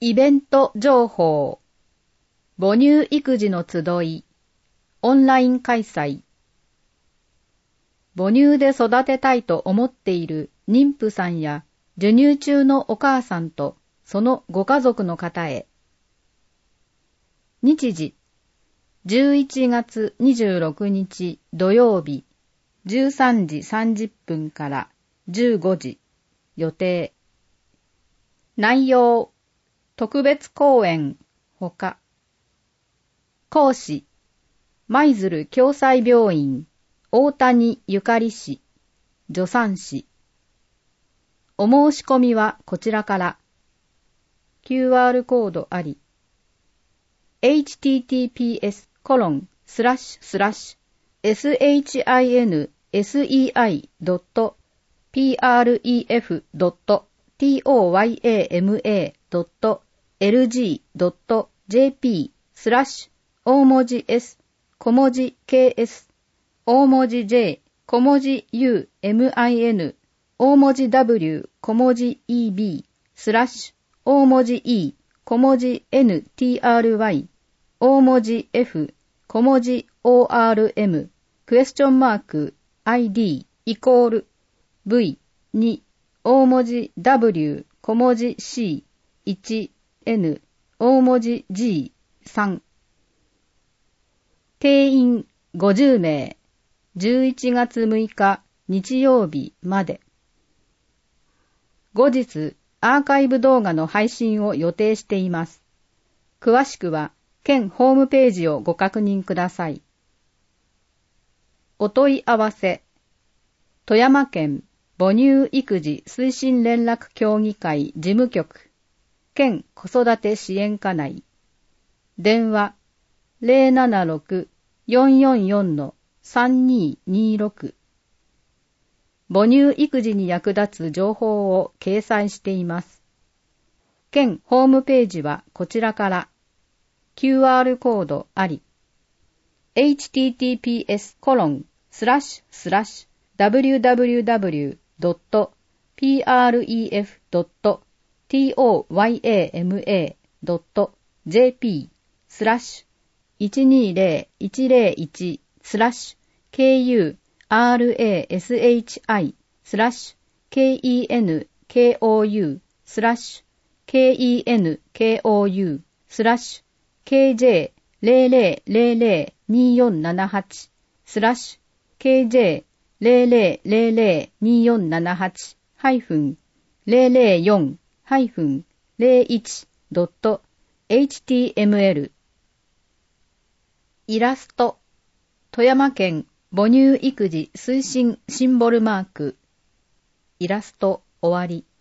イベント情報。母乳育児の集い。オンライン開催。母乳で育てたいと思っている妊婦さんや授乳中のお母さんとそのご家族の方へ。日時、11月26日土曜日、13時30分から15時、予定。内容、特別講演、ほか。講師、舞鶴共済病院、大谷ゆかり氏、助産師。お申し込みはこちらから。QR コードあり。https://shinSEI.pref.TOYAMA.lg.jp/ 大文字 S、小文字 KS、大文字 J、小文字 U、MIN、大文字 W、小文字 EB、スラッシュ、大文字 E、小文字 NTRY、大文字 F、小文字 ORM、クエスチョンマーク、ID、イコール、V、2、大文字 W、小文字 C、1、N、大文字 G、3。定員50名、11月6日日曜日まで。後日、アーカイブ動画の配信を予定しています。詳しくは、県ホームページをご確認ください。お問い合わせ、富山県母乳育児推進連絡協議会事務局、県子育て支援課内、電話 076-444-3226。母乳育児に役立つ情報を掲載しています。県ホームページはこちらから。QR コードあり。https://www.pref.TOYAMA.lg.jp/KJ000228/KJ0002.18/KJ0002.01-HTML イラスト、富山県母乳育児推進シンボルマーク。イラスト終わり。